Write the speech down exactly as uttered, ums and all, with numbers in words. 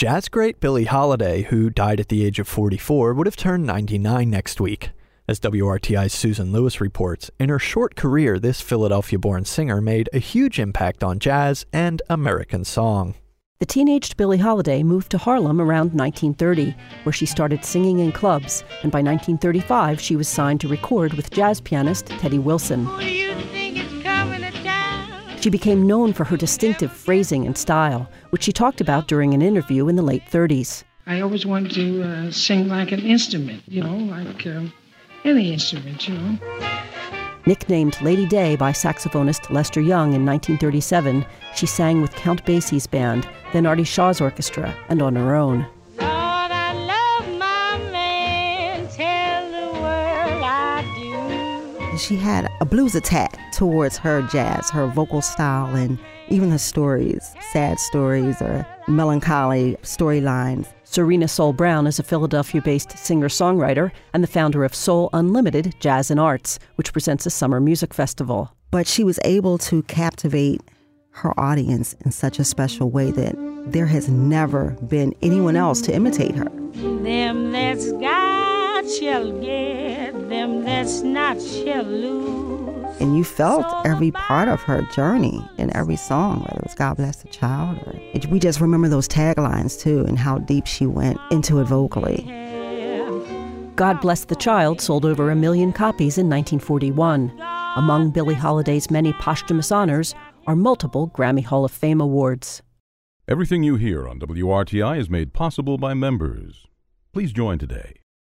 Jazz great Billie Holiday, who died at the age of forty-four, would have turned ninety-nine next week. As W R T I's Susan Lewis reports, in her short career, this Philadelphia-born singer made a huge impact on jazz and American song. The teenaged Billie Holiday moved to Harlem around nineteen thirty, where she started singing in clubs, and by nineteen thirty-five she was signed to record with jazz pianist Teddy Wilson. Who do you think is coming to town? She became known for her distinctive phrasing and style, which she talked about during an interview in the late thirties. I always wanted to uh, sing like an instrument, you know, like uh, any instrument, you know. Nicknamed Lady Day by saxophonist Lester Young in nineteen thirty-seven, she sang with Count Basie's band, then Artie Shaw's orchestra, and on her own. Lord, I love my man, tell the world I do. She had a blues attack towards her jazz, her vocal style, and even her stories, sad stories or melancholy storylines. Serena Soul Brown is a Philadelphia-based singer-songwriter and the founder of Soul Unlimited Jazz and Arts, which presents a summer music festival. But she was able to captivate her audience in such a special way that there has never been anyone else to imitate her. Them that's got shall get, them that's not shall lose. And you felt every part of her journey in every song, whether it was God Bless the Child or it, we just remember those taglines too and how deep she went into it vocally. God Bless the Child sold over a million copies in nineteen forty-one. Among Billie Holiday's many posthumous honors are multiple Grammy Hall of Fame awards. Everything you hear on W R T I is made possible by members. Please join today